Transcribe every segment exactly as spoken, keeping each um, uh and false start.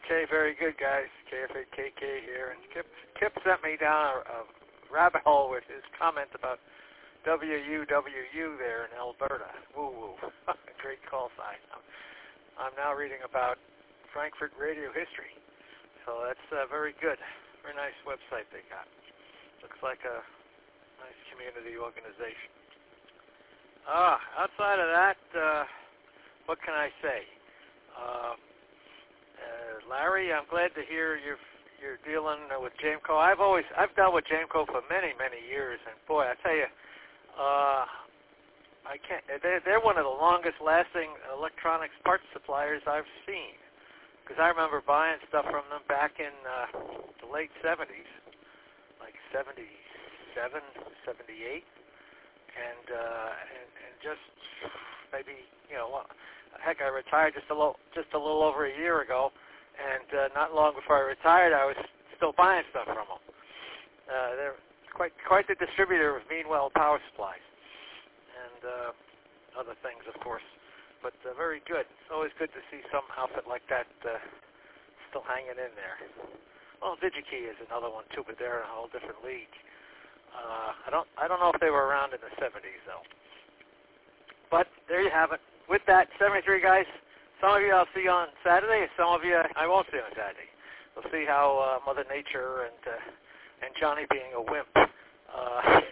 Okay, very good, guys. K F A K K here. And Kip, Kip sent me down a, a rabbit hole with his comment about W U W U there in Alberta. Woo-woo. Great call sign. I'm, I'm now reading about Frankfurt radio history. So that's uh, very good. Very nice website they got. Looks like a nice community organization. Ah, outside of that, uh, what can I say? Uh, uh, Larry, I'm glad to hear you're you're dealing with Jameco. I've always I've dealt with Jameco for many many years, and boy, I tell you, uh, I can't. They're, they're one of the longest lasting electronics parts suppliers I've seen. Because I remember buying stuff from them back in uh, the late seventies, like seventy-seven, seventy-eight, and, uh, and and just maybe, you know, well, heck, I retired just a little just a little over a year ago, and uh, not long before I retired, I was still buying stuff from them. Uh, they're quite quite the distributor of Meanwell power supplies and uh, other things, of course. But uh, very good. It's always good to see some outfit like that uh, still hanging in there. Well, DigiKey is another one too, but they're in a whole different league. Uh, I don't, I don't know if they were around in the seventies though. But there you have it. With that, seventy-three guys. Some of you I'll see on Saturday. Some of you I won't see on Saturday. We'll see how uh, Mother Nature and uh, and Johnny being a wimp uh,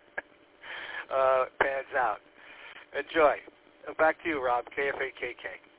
uh, pans out. Enjoy. Back to you, Rob, K F A K K.